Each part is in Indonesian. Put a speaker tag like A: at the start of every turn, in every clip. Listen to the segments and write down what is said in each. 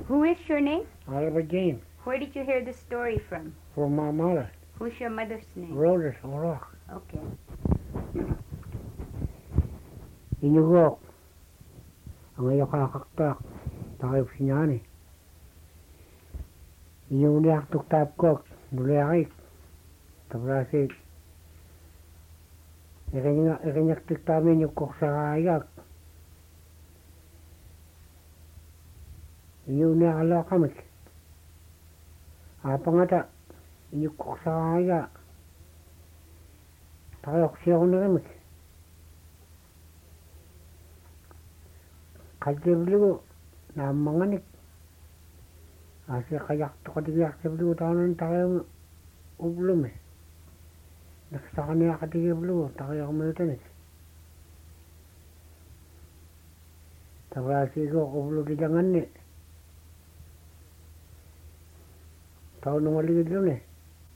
A: Who is your name?
B: Oliver James.
A: Where did you hear this story from?
B: From my mother.
A: Who's your mother's name?
B: Rhodes O'Rourke.
A: Okay.
B: Inugok. Ang ayaw kakaktak. Takip sinyani. Inuliak tuktap kok. Nuliakik. Tabrasik. Ikanyak tiktamin yung kok sa kayak. Inuliak ala kamik. Apa ngata. Inyuk kok sa kayak. Takayok siya ko na kamik. Kaltiblu na manganik. Asya kayak to katiyak tiblu tanan tayo ublum eh. Nakasaka niya katiblu tayo kumulutan eh. Tabrasi ko ublu kijangan eh. Tao nung maligid lun eh.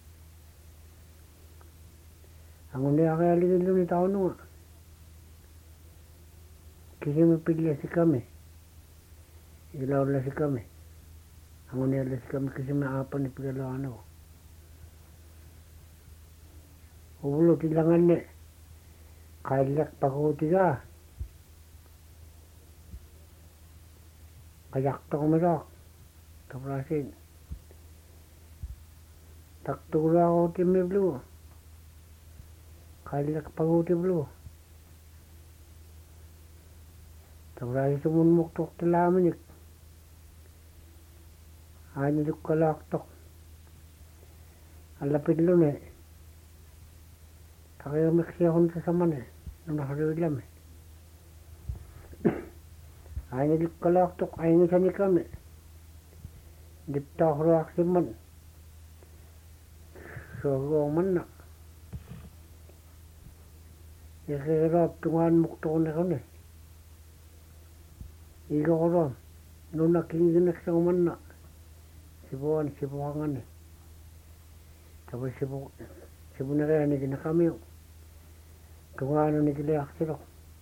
B: Ang undi kaya ligid lun eh tao nung Kasi mapigla si kami. Ilaw la si kami. Ang unila si kami kasi maapan ni pigalawan ako. Ulo tilangan ni. Kailak pakuti ka. Kayak to kumirak. Taprasin. Taktula ako timiblo. Kailak pakuti blo. Tabrasi sumunmuktok talaman yun. Ano yung kalaktok. Ang lapit lun eh. Takayamik siya kung sasaman eh. Nung nakarilam eh. Ano yung kalaktok. Ayun sa ni kami. Dipta ko reaksi man. So, man na. Ikirap tungan muktok na kami. Ikaw ko ron. Nung nakikinig sa kuman na. Sibuhangan eh. Tapos sibu na kaya naging na kami. Kung ano nagilayak sila.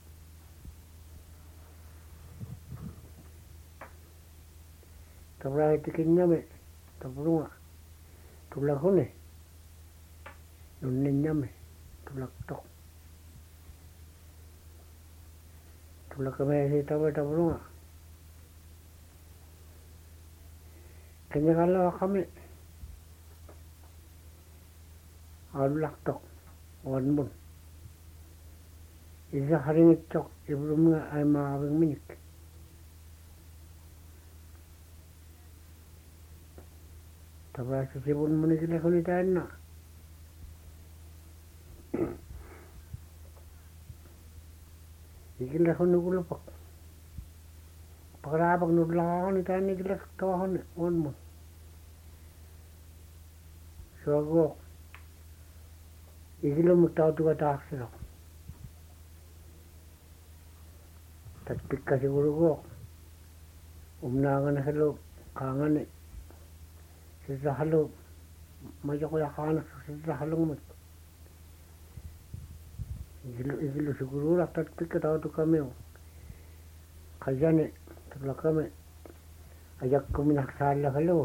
B: Tapos ay tikin niya may. Tapos nga. Tulak ko eh. Nunin niya may. Tulak tok. Tulak kami sa tapos nga. Kanya kalawa kami. Alulak tok. Wan mon. Isa haringit tok. Ibulong nga ay makawing minik. Tapos sisibon mo na sila kunitain na. Ikila ko nagulapak. Pakarabag nudlang ako ni tayo nagilak tawahon on mo. So ako, ikila magtao tuwa taak sila. Tatpik ka siguro ko. Umnangan na sa loob, kangan eh. Sa halo, medyo ko yakanak sa halong mo. Ikila siguro lang tatpik ka tao to kami oh. Kaya ni, tula kami. Ayak ko minaksala halo.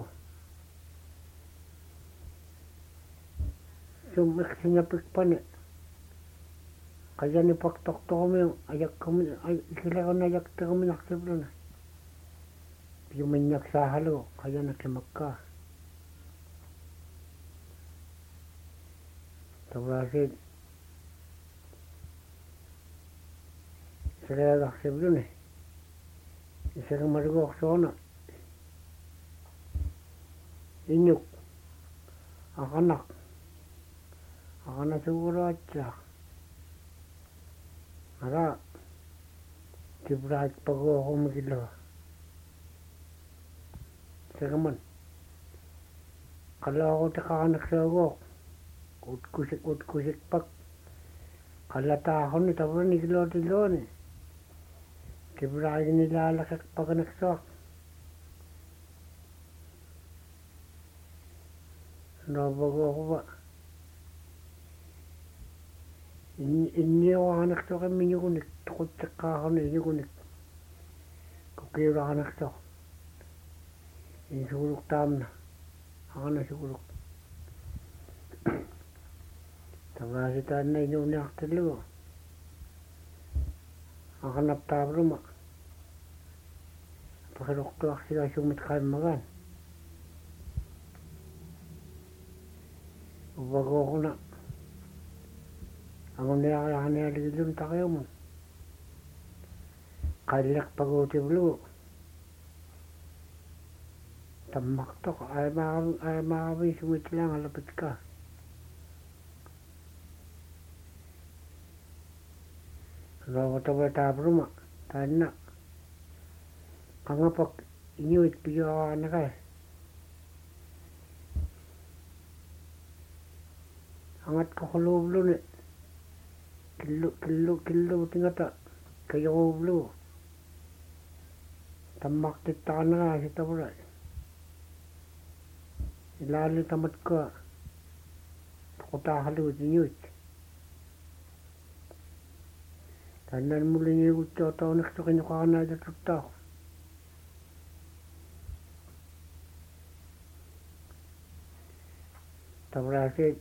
B: Sumik sinapik pa ni. Kaya ni paktok to kami. Ayak ko sila ko na ayak to kami naksiblo na. Yung minyak sa halo. Kaya nakimak ka. Tabrasin. Sila naksiblo na. Isa kang marigok sa una. Inyok. Akanak. Akanak siguro at siya. Mara. Kibrat pag ako magilaw. Isa ka man. Kala ako takakanak sa ako. Utkusik pag. Kalata ako ni tapos nigilaw ni. Kibrat nilalakak pag naksak. Nabago ako ba? Inni ako anak sa kami niyo kunik. Tukot sa kakano niyo kunik. Kukira anak sa. Insuluk tamna. Akana sukuluk. Tama kita na inyong nakatalo. Akanap tabruma. Pakilokto sila sumit kayo magan. Ubago ko na. Ang niya ligilun takayo mo. Kailak pag-uti blu. Tamaktok ay makawin sumit lang alapit ka. Kalau tahu tabruma, tanah. Kangapak inyuit piyo anak ay. Angat ko kulublo ni. Kilo tingata. Kayo kublo. Tamak tita na si tabulay. Ilali tamat ko. Takutahalo inyuit. Tanan muli niya utyo tao naksakin yung kakanada tutao. Tabrasit.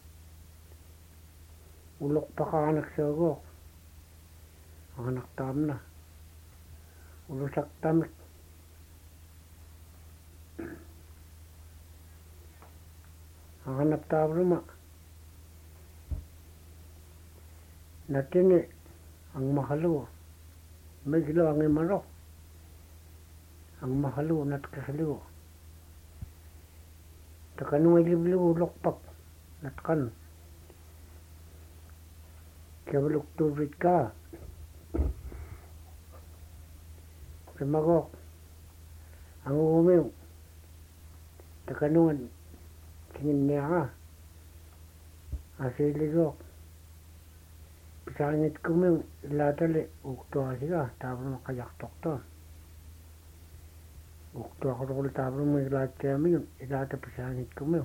B: Ulok pa ka anak sa agok. Ang anak tam na. Ulusak tamit. Ang anak tabruma. Natini. Ang mahalo. May gilo ang imaro. Ang mahalo nat kasalo. Takanong iliblo lokpak. Natkan. Kabalok tubig ka. Primagok. Ang umiw. Takanungan. Tingin niya ka. Asiligok. Pisangit kumiw. Ilatali. Ukto ka siya. Tapos makayaktok to. Ukto ako rin tapos mo ilat kami yun. Ilata pisangit kumiw.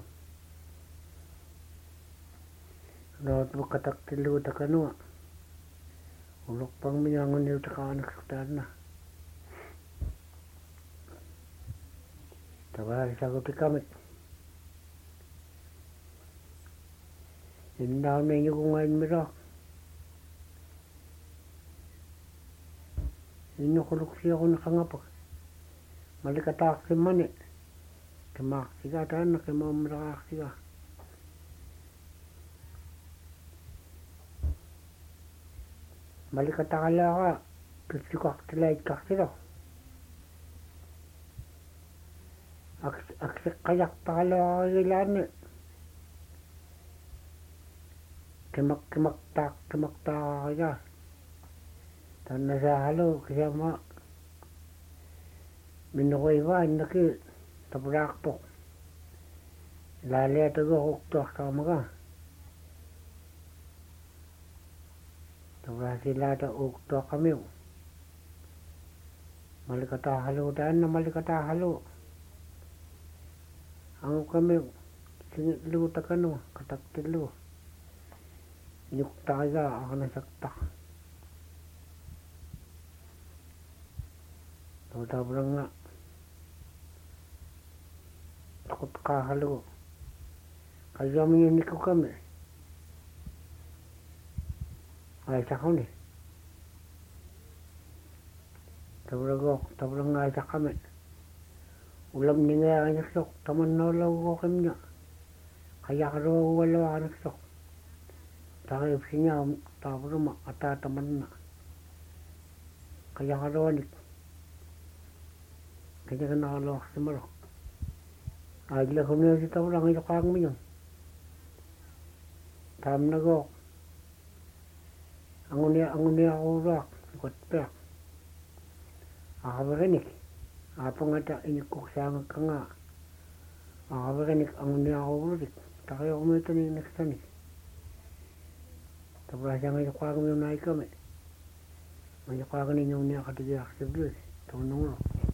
B: Lahat mo kataktilu takanunga. Ulok pang minyangon niyo takanak saktan na. Tabahal saguti kami. Hindaw na inyo kung ngayon mirak. Inyo kuluk siya ko nakangapak. Malikatak si mani. Kimak siya tahan na kimamrakak siya. Malikatakala ka. Kisukak tilay kak sila. Aksik kayak pakala ka ilan eh. Kimak-tak kaya. Tan nasa halo kaya ma. Minukoy ba naki tabrak po. Lali ato go hukto sama ka. Tabrak sila ta hukto kami. Malikata halo tan na malikata halo. Ang kami singit lu takano kataktilu. Yukta kaya ako nasaktak. Tabrang nga. Takot kahalo. Kaya minyan ko kami. Ay sa ko ni. Tabrang nga sa kami. Ulam ni nga nagsok. Taman na law ko kami niya. Kaya ka raw wala nagsok. Takip siya tabrang atataman na. Kaya ka raw nik. Kaya ka nakalawak sa maro. Agla ko niya si tabrang ilokang mo yun. Tam na go. Angon niya ako rak. Ikot pek. Akabarinik. Apang ata inikok sa ka nga. Akabarinik. Angon niya ako rik. Takaya ko mo ito ni naksanik. Tapos siya ngayon ilokang mo yun na ikami. Ngayon ilokang ninyo niya katigiyak sa blis. Tunong ro.